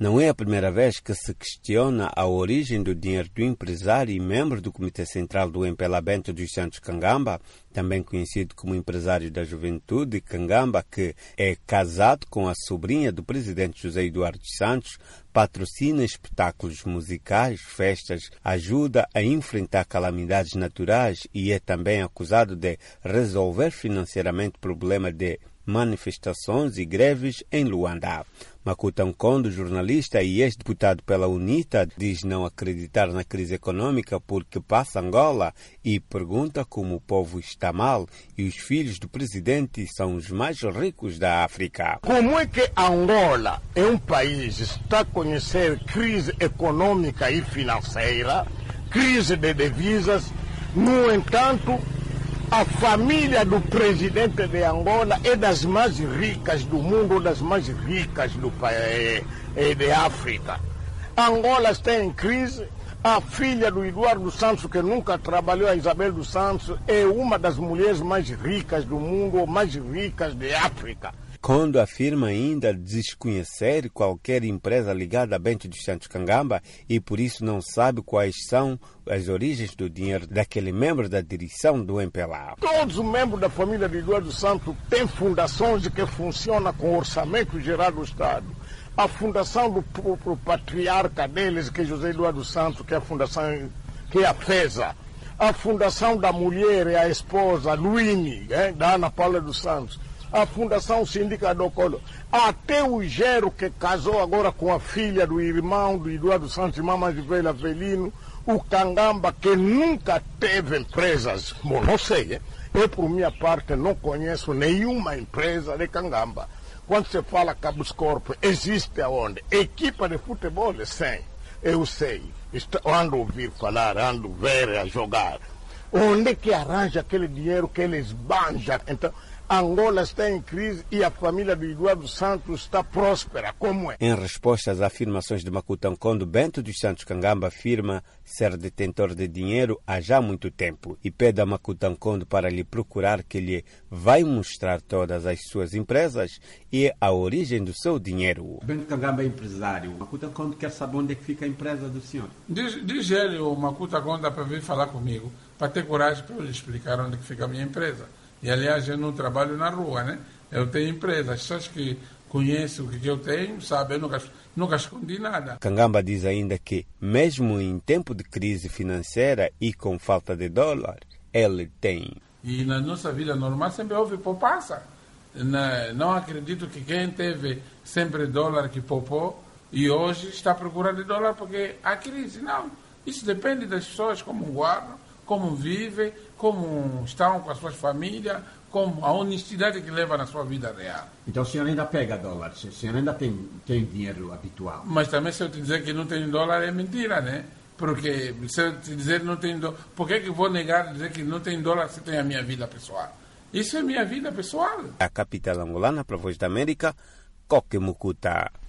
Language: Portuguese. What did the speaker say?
Não é a primeira vez que se questiona a origem do dinheiro do empresário e membro do Comitê Central do MPLA Bento dos Santos Kangamba, também conhecido como empresário da juventude Kangamba, que é casado com a sobrinha do presidente José Eduardo dos Santos, patrocina espetáculos musicais, festas, ajuda a enfrentar calamidades naturais e é também acusado de resolver financeiramente problemas de manifestações e greves em Luanda. Makuta Nkondo, jornalista e ex-deputado pela UNITA, diz não acreditar na crise econômica porque passa Angola e pergunta como o povo está mal e os filhos do presidente são os mais ricos da África. Como é que Angola é um país que está a conhecer crise econômica e financeira, crise de divisas, no entanto, a família do presidente de Angola é das mais ricas do mundo, das mais ricas de África. Angola está em crise. A filha do Eduardo Santos, que nunca trabalhou, a Isabel dos Santos, é uma das mulheres mais ricas do mundo, ou mais ricas de África. Kondo afirma ainda desconhecer qualquer empresa ligada a Bento dos Santos Kangamba e por isso não sabe quais são as origens do dinheiro daquele membro da direção do MPLA. Todos os membros da família de Eduardo Santos têm fundações que funcionam com orçamento geral do Estado. A fundação do próprio patriarca deles, que é José Eduardo Santos, que é a fundação, que é a FESA. A fundação da mulher é a esposa Luíne, da Ana Paula dos Santos. A Fundação Síndica do Colo, até o Gero, que casou agora com a filha do irmão do Eduardo Santos, irmã mais velha, Avelino, o Kangamba, que nunca teve empresas. Bom, não sei, eu por minha parte não conheço nenhuma empresa de Kangamba. Quando se fala Cabos Corpo, existe aonde? Equipa de futebol, sim, eu sei, ando a ouvir falar, ando a ver, a jogar. Onde é que arranja aquele dinheiro que eles banjam? Então, Angola está em crise e a família do Eduardo Santos está próspera. Como é? Em resposta às afirmações de Makuta Nkondo, Bento dos Santos Kangamba afirma ser detentor de dinheiro há já muito tempo e pede a Makuta Nkondo para lhe procurar, que lhe vai mostrar todas as suas empresas e a origem do seu dinheiro. Bento Kangamba é empresário. Makuta Nkondo quer saber onde é que fica a empresa do senhor. Diz ele, o Makuta Nkondo, para vir falar comigo, para ter coragem para eu lhe explicar onde é que fica a minha empresa. E, aliás, eu não trabalho na rua, né? Eu tenho empresa. As pessoas que conhecem o que eu tenho, sabem, eu nunca escondi nada. Kangamba diz ainda que, mesmo em tempo de crise financeira e com falta de dólar, ele tem. E na nossa vida normal sempre houve poupança. Não acredito que quem teve sempre dólar que poupou e hoje está procurando dólar porque há crise. Não. Isso depende das pessoas, como guardam, como vivem, como estão com as suas famílias, como a honestidade que leva na sua vida real. Então o senhor ainda pega dólares, o senhor ainda tem dinheiro habitual. Mas também se eu te dizer que não tenho dólar é mentira, né? Porque se eu te dizer que não tenho dólar, por que vou negar dizer que não tenho dólar se tem a minha vida pessoal? Isso é minha vida pessoal. A capital angolana, para a Voz da América, Coque Mucuta.